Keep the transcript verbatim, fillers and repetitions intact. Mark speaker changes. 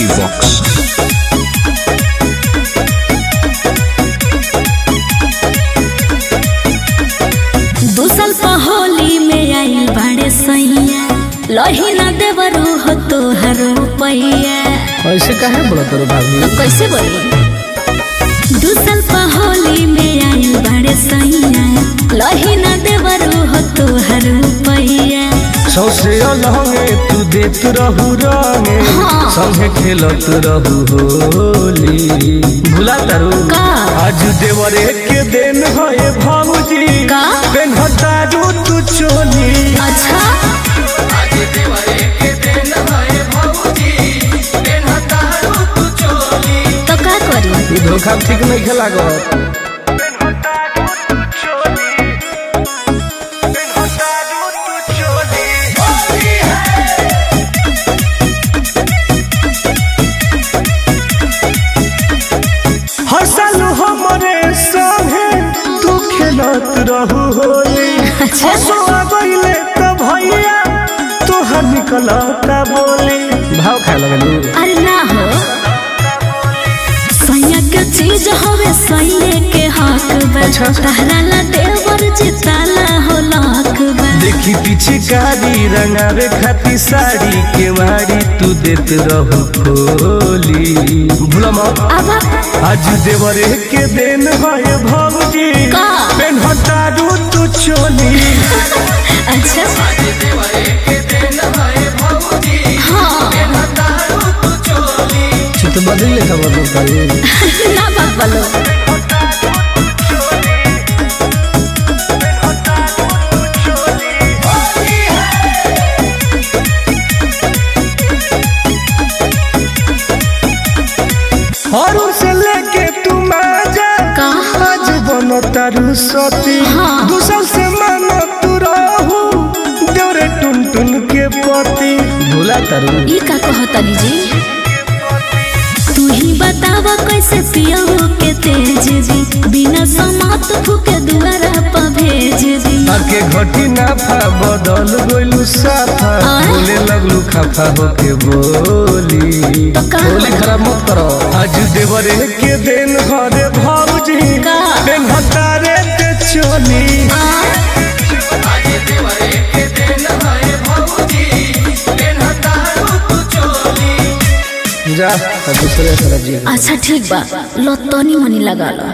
Speaker 1: Box.
Speaker 2: दूसल Holi में आई बड़े सैया लही ना देवरू हो तो हर रुपैया।
Speaker 3: ऐसे काहे बोलत रो भाभी?
Speaker 2: कैसे बोली? दूसल होली में आई बड़े सैया लही ना देवरू हो तो हर रुपैया।
Speaker 3: सौसे अलहंगे तू देत रहू रंगे
Speaker 2: हाँ।
Speaker 3: संगे खेलत रहू होली भुला तारू
Speaker 2: का?
Speaker 3: आज देवरे के दिन है भाऊजी
Speaker 2: का?
Speaker 3: पेन्हतारू तू चोली।
Speaker 2: अच्छा
Speaker 3: आज देवरे के दिन है भाऊजी पेन्हतारू तू चोली।
Speaker 2: तो का करी?
Speaker 3: ई धोखा ठीक नहीं खेला गो। हंसलू हमरे संगे तू खेलत रहू होली।
Speaker 2: अच्छा।
Speaker 3: हंसुआ गइले त भैया तोहर निकलता बोली। भाव खाए लगलू?
Speaker 2: अरे ना हो सैया के चीज हवे सैया के हक बा।
Speaker 3: अच्छा।
Speaker 2: तहरा ला देवर जिताला हो लाख बा।
Speaker 3: देखी पीछे कारी रंगावे खाती साड़ी के मारी तू देत रहू खोली भूला मत।
Speaker 2: अब
Speaker 3: आज देवरे के दिन है भौजी
Speaker 2: का?
Speaker 3: पेन्हतारू तू चोली।
Speaker 2: अच्छा
Speaker 3: आज देवरे के दिन है भौजी
Speaker 2: हाँ
Speaker 3: पेन्हतारू तू चोली। चित बदल ले खबर दो करी
Speaker 2: ना बात बोलो।
Speaker 3: हरू से लेके तू आजा
Speaker 2: का?
Speaker 3: आज बनो तारू सती
Speaker 2: हाँ।
Speaker 3: दूसर से मानो तू रहू देवरे टुन टुन के पति भूला तारू।
Speaker 2: ये का कहतनी जी? तू ही बतावा कैसे पियऊ के तेज जी बिना समात फूके दुआरा पर भेज दी।
Speaker 3: आके घटी नाफा बदल गइलू साफा
Speaker 2: आय?
Speaker 3: बोले लगलू खफा होके बोली।
Speaker 2: तो का?
Speaker 3: बोली खराब मत करो। आज देवरे के दिन घरे भौजी
Speaker 2: का?
Speaker 3: पेन्हतारे ते चोली।
Speaker 2: आ
Speaker 3: आज देवरे के दिन है भौजी पेन्हतारू तू चोली। जा दूसरे तरफ जी।
Speaker 2: अच्छा ठीक बा लो तनी मनी लगा लो।